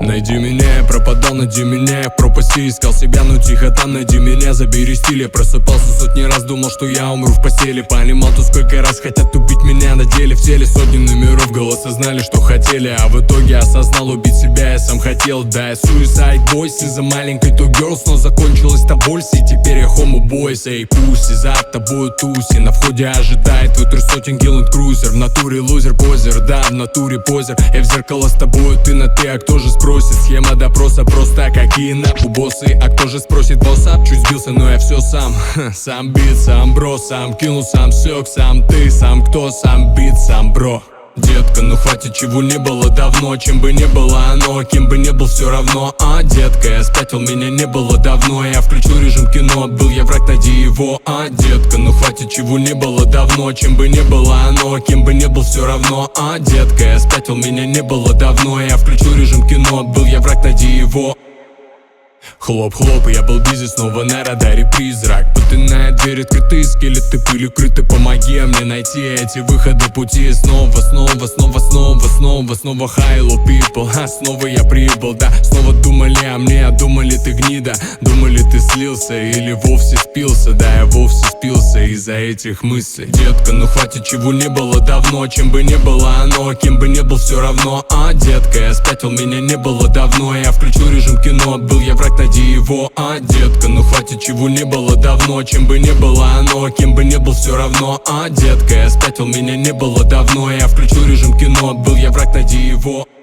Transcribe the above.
Найди меня, я пропадал, найди меня, я в пропасти искал себя, но тихо там, найди меня, забери стиль. Я просыпался сотни раз, думал, что я умру в постели. Понимал, то сколько раз хотят убить меня на деле. В теле сотни номеров, голоса знали, что хотели, а в итоге осознал, убить себя я сам хотел. Да, я suicide boys из-за маленькой to girls, но закончилась-то боль, и теперь я homo boys. Эй, пусть за тобой туси, на входе ожидает твой 300 Геланд Крузер. В натуре лузер, позер, да, в натуре позер. Я в зеркало с тобой, ты на ты, а кто же спросит? Схема допроса проста, какие нахуй боссы. А кто же спросит босса? Чуть сбился, но я все сам. Сам бит, сам бро, сам кинул, сам сёк, сам ты, сам кто, сам бит, сам бро. Детка, ну хватит, чего не было давно. Чем бы не было оно, кем бы не был, все равно. А, детка, я спятил, меня не было давно. Я включил режим кино, был я враг, найди его. А, детка, ну хватит, чего не было давно. Чем бы не было оно, кем бы не был, все равно. А, детка, я спятил, меня не было давно. Я включил режим кино, был я враг, найди его. Хлоп-хлоп, я был бизи, снова на радаре призрак. Потайная дверь открыты, скелеты пылью крыты. Помоги мне найти эти выходы пути. Снова hello people. Снова я прибыл, да. Снова думали о мне, думали ты гнида. Думали ты слился или вовсе спился. Да, я вовсе спился из-за этих мыслей. Детка, ну хватит, чего не было давно. Чем бы не было оно, кем бы не был, все равно. А, детка, я спятил, меня не было давно. Я включил режим кино, был я враг, найди его. А, детка, ну хватит, чего не было давно. Чем бы не было оно, кем бы не был, все равно. А, детка, я спятил, меня не было давно. Я включил режим кино, был я враг, найди его.